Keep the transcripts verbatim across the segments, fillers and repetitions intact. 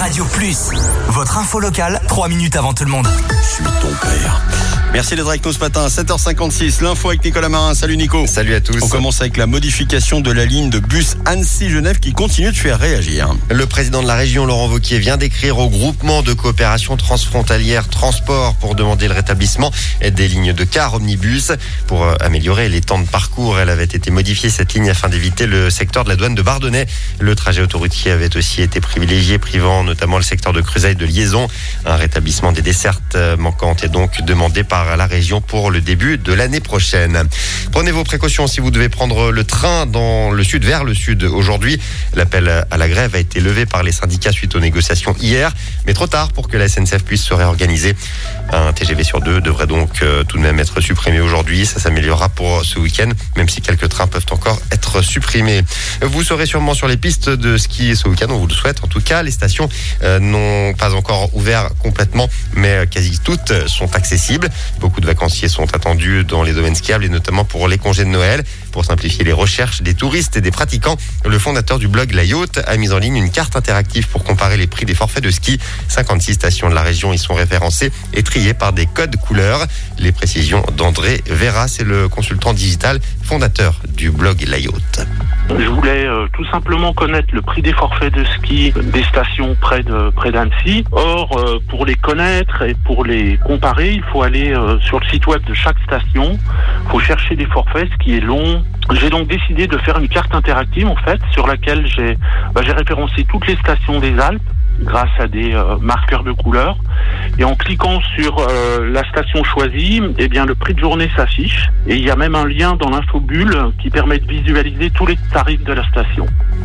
Radio Plus, votre info locale, trois minutes avant tout le monde. Je suis ton père. Merci d'être avec nous ce matin à sept heures cinquante-six. L'info avec Nicolas Marin. Salut Nico. Salut à tous. On commence avec la modification de la ligne de bus Annecy-Genève qui continue de faire réagir. Le président de la région, Laurent Wauquiez, vient d'écrire au groupement de coopération transfrontalière Transport pour demander le rétablissement des lignes de cars omnibus. Pour améliorer les temps de parcours, elle avait été modifiée cette ligne afin d'éviter le secteur de la douane de Bardonnay. Le trajet autoroutier avait aussi été privilégié, privant notamment le secteur de Creusot de liaison. Un rétablissement des dessertes manquantes est donc demandé par à la région pour le début de l'année prochaine. Prenez vos précautions si vous devez prendre le train dans le sud, vers le sud aujourd'hui. L'appel à la grève a été levé par les syndicats suite aux négociations hier, mais trop tard pour que la S N C F puisse se réorganiser. Un T G V sur deux devrait donc euh, tout de même être supprimé aujourd'hui. Ça s'améliorera pour ce week-end, même si quelques trains peuvent encore être supprimés. Vous serez sûrement sur les pistes de ski ce week-end, on vous le souhaite. En tout cas, les stations euh, n'ont pas encore ouvert complètement, mais quasi toutes sont accessibles. Beaucoup de vacanciers sont attendus dans les domaines skiables et notamment pour les congés de Noël. Pour simplifier les recherches des touristes et des pratiquants, le fondateur du blog La Yacht a mis en ligne une carte interactive pour comparer les prix des forfaits de ski. cinquante-six stations de la région y sont référencées et triées par des codes couleurs. Les précisions d'André Vera, c'est le consultant digital fondateur du blog La Yacht. Je voulais euh, tout simplement connaître le prix des forfaits de ski des stations près de près d'Annecy. Or, euh, pour les connaître et pour les comparer, il faut aller euh, sur le site web de chaque station. Il faut chercher des forfaits, ce qui est long. J'ai donc décidé de faire une carte interactive en fait, sur laquelle j'ai bah, j'ai référencé toutes les stations des Alpes grâce à des euh, marqueurs de couleurs. Et en cliquant sur euh, la station choisie, eh bien le prix de journée s'affiche. Et il y a même un lien dans l'infobulle qui permet de visualiser tous les tarifs de la station.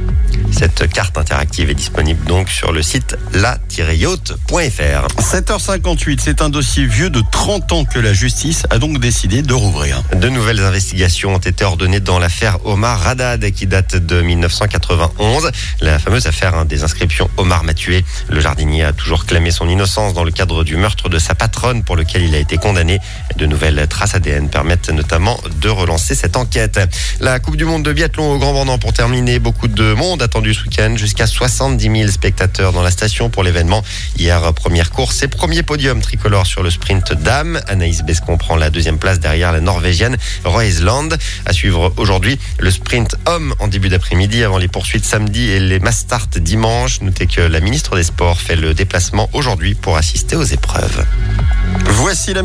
Cette carte interactive est disponible donc sur le site la tiret yacht point f r. sept heures cinquante-huit, c'est un dossier vieux de trente ans que la justice a donc décidé de rouvrir. De nouvelles investigations ont été ordonnées dans l'affaire Omar Haddad qui date de dix-neuf cent quatre-vingt-onze. La fameuse affaire hein, des inscriptions Omar m'a tué. Le jardinier a toujours clamé son innocence dans le cadre du meurtre de sa patronne pour lequel il a été condamné. De nouvelles traces A D N permettent notamment de relancer cette enquête. La Coupe du Monde de biathlon au Grand Bornand pour terminer. Beaucoup de monde attendu ce week-end. Jusqu'à soixante-dix mille spectateurs dans la station pour l'événement. Hier, première course et premier podium tricolore sur le sprint dames. Anaïs Bescon prend la deuxième place derrière la Norvégienne Roesland. À suivre aujourd'hui le sprint homme en début d'après-midi avant les poursuites samedi et les mass start dimanche. Notez que la ministre des Sports fait le déplacement aujourd'hui pour assister aux épreuves. Voici la